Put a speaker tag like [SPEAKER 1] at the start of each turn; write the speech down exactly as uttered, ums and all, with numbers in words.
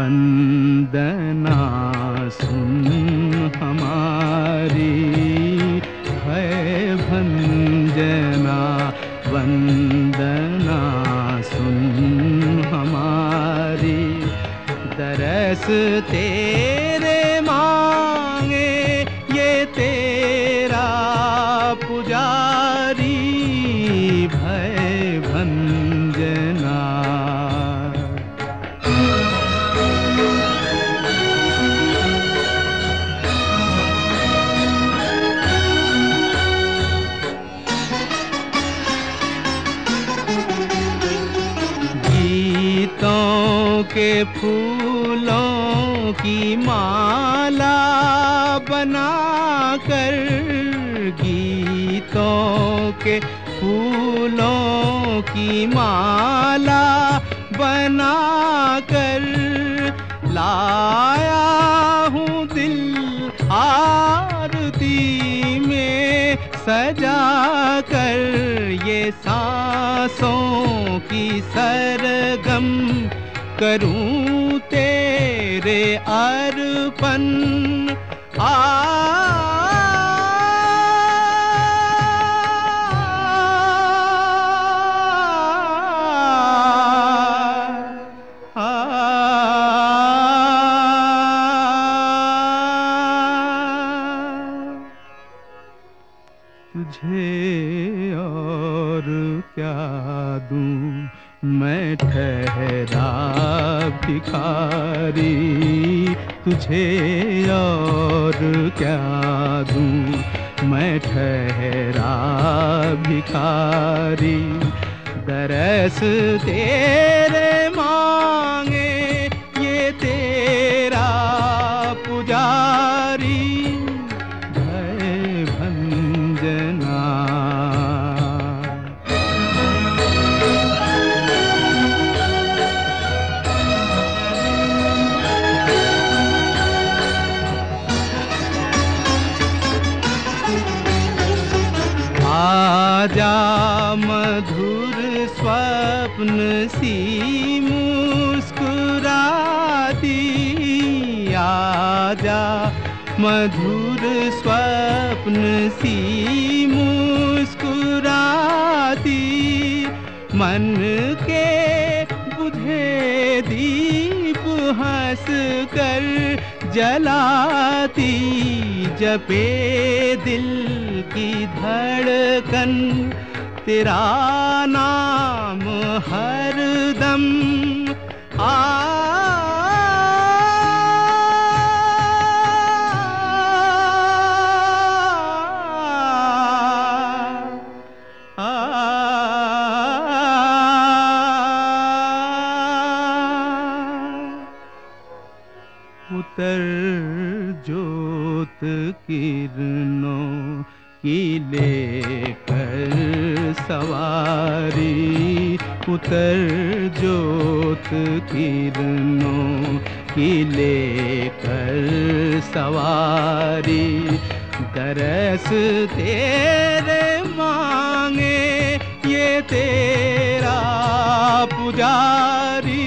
[SPEAKER 1] वंदना सुन हमारी, भय भंजना वंदना सुन हमारी। दरस तेरे मांगे ये तेरा पुजारी, भय भंजना। गीतों के फूलों की माला बनाकर, गीतों के फूलों की माला बनाकर लाया हूँ दिल आरती में सजा कर। ये सांसों की सरगम करूं तेरे अर्पण। आ तुझे और क्या दूं मैं ठहरा भिखारी, तुझे और क्या दूं मैं ठहरा भिखारी। दरस तेरे मांगे ये तेरा पुजारी, भय भंजना। आजा मधुर स्वप्न सी मुस्कुराती, आजा मधुर स्वप्न सी मुस्कुराती। मन के बुझे दीप हंस कर जलाती, जपे दिल की धड़कन तेरा नाम हरदम। आ उतर जोत किरणों की लेकर सवारी, उतर जोत किरणों की लेकर सवारी। दरस तेरे मांगे ये तेरा पुजारी,